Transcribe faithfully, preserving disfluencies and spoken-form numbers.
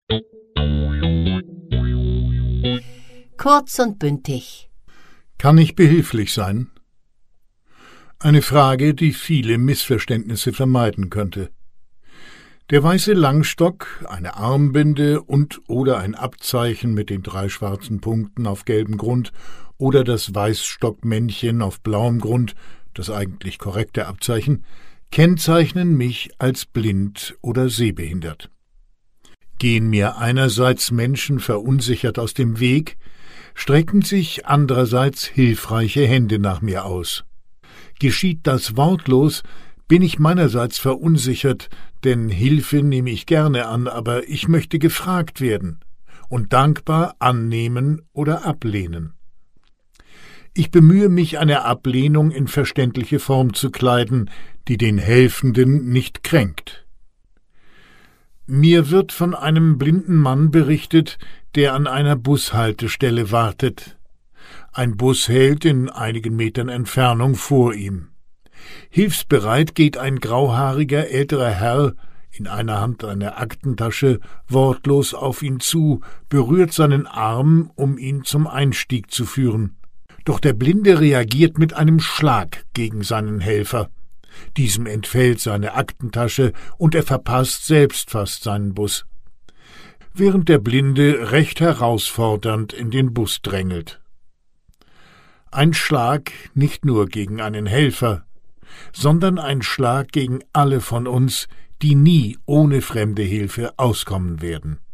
Kurz und bündig. Kann ich behilflich sein? Eine Frage, die viele Missverständnisse vermeiden könnte. Der weiße Langstock, eine Armbinde und oder ein Abzeichen mit den drei schwarzen Punkten auf gelbem Grund oder das Weißstockmännchen auf blauem Grund, das eigentlich korrekte Abzeichen, kennzeichnen mich als blind oder sehbehindert. Gehen mir einerseits Menschen verunsichert aus dem Weg, strecken sich andererseits hilfreiche Hände nach mir aus. Geschieht das wortlos, bin ich meinerseits verunsichert, denn Hilfe nehme ich gerne an, aber ich möchte gefragt werden und dankbar annehmen oder ablehnen. Ich bemühe mich, eine Ablehnung in verständliche Form zu kleiden, die den Helfenden nicht kränkt. Mir wird von einem blinden Mann berichtet, der an einer Bushaltestelle wartet. Ein Bus hält in einigen Metern Entfernung vor ihm. Hilfsbereit geht ein grauhaariger älterer Herr, in einer Hand eine Aktentasche, wortlos auf ihn zu, berührt seinen Arm, um ihn zum Einstieg zu führen. Doch der Blinde reagiert mit einem Schlag gegen seinen Helfer. Diesem entfällt seine Aktentasche und er verpasst selbst fast seinen Bus, während der Blinde recht herausfordernd in den Bus drängelt. Ein Schlag nicht nur gegen einen Helfer, sondern ein Schlag gegen alle von uns, die nie ohne fremde Hilfe auskommen werden.